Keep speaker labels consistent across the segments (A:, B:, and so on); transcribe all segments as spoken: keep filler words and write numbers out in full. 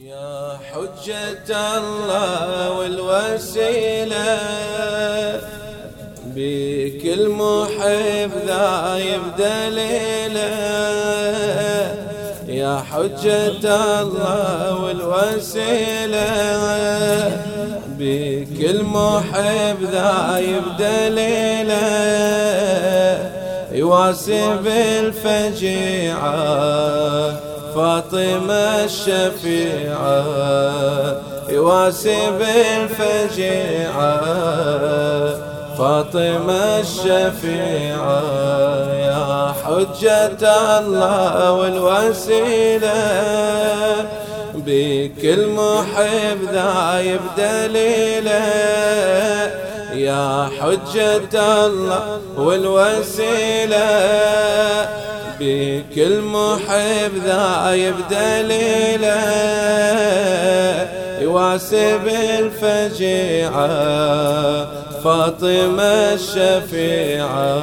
A: يا حجة الله والوسيلة، بكل محب ذايب دليله. يا حجة الله والوسيلة، بكل محب ذايب دليله. يواسب الفجيعة فاطمة الشفيعة، يواسب الفجيعة فاطمة الشفيعة. يا حجة الله والوسيلة، بكل محب ذايب دليله. يا حجة الله والوسيلة، بكل محب ذايب دليله. يواسب الفجيعة فاطمة الشفيعة،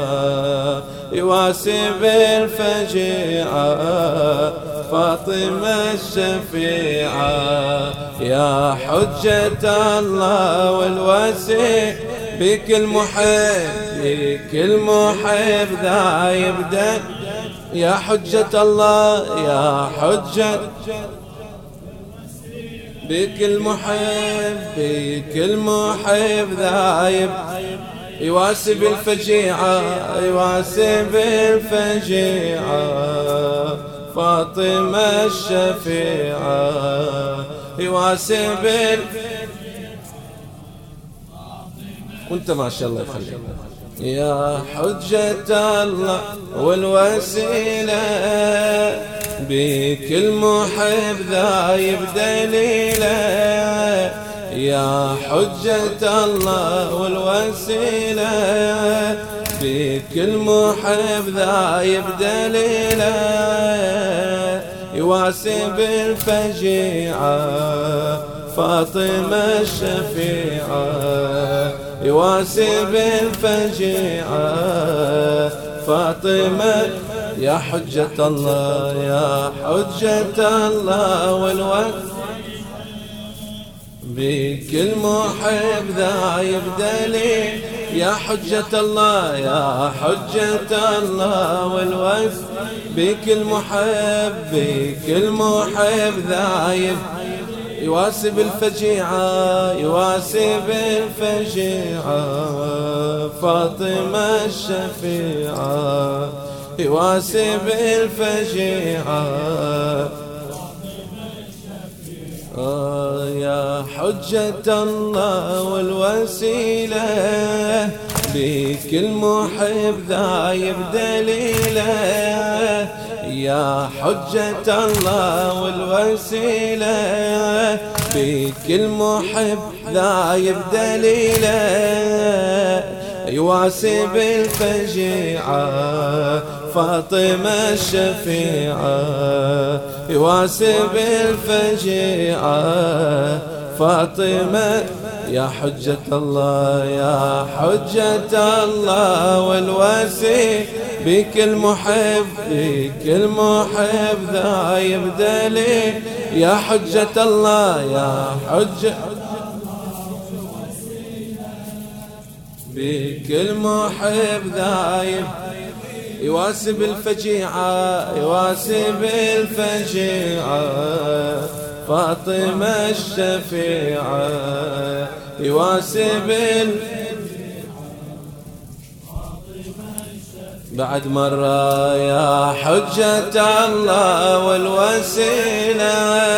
A: يواسب الفجيعة فاطمة الشفيعة. يا حجة الله والوسيلة، بكل محب بكل محب ذايب دليله. يا حجة الله يا حجة، بكل محب بكل محب ذايب. يواسب الفجيعة يواسب الفجيعة فاطمة الشفيعة، يواسب ال... وانت ما شاء الله يخليك. يا حجة الله والوسيلة، بكل محب ذايب دليله. يا حجة الله والوسيلة، بكل محب ذايب دليله. يواسب الفجيعة فاطمة الشفيعة، يواسب الفجيعة فاطمة. يا حجة الله يا حجة الله والوسيلة، بكل محب ذايب دليل. يا حجة الله يا حجة الله والوسيلة، بكل محب بكل محب ذايب. يواسب الفجيعة يواسب الفجيعة فاطمة الشفيعة، يواسب الفجيعة. آه يا حجة الله والوسيلة، بكل محب ذايب دليله. يا حجة الله والوسيلة، بكل محب ذايب دليله. يواسب الفجيعة فاطمة الشفيعة، يواسب الفجيعة فاطمة. يا حجة الله يا حجة الله والوسيلة، بكل محب بكل محب ذايب دليل. يا حجة الله يا حجة، بكل محب ذايب. يواسب الفجيعة يواسب الفجيعة فاطمة الشفيعة، يواسب ال... بعد مرة. يا حجة الله والوسيلة،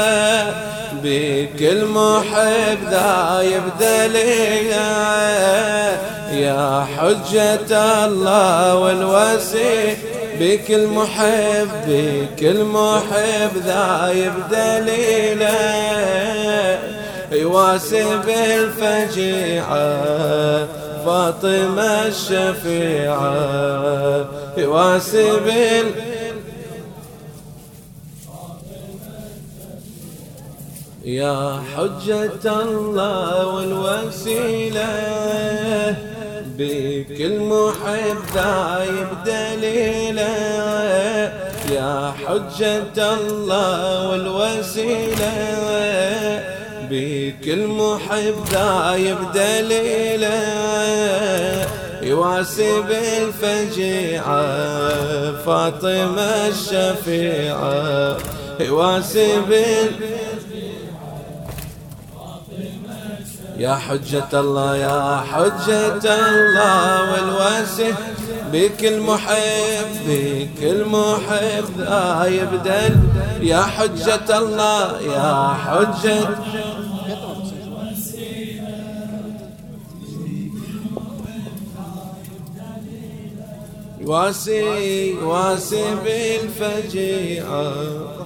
A: بكل محب ذايب دليله. يا حجة الله والوسيلة، بكل محب بكل محب ذايب دليله. يواسب الفجيعة فاطمة الشفيعة، يواسب ال... يا حجة الله والوسيلة، بكل محب ذايب دليله. يا حجة الله والوسيلة، بكل محب ذايب دليله يواسي بالفجيعة فاطمة الشفيعة يواسي بال يا حجة الله يا حجة الله والواسي بكل محب بكل محب ذايب دل يا حجة الله يا حجة واسي واسي بالفجيعة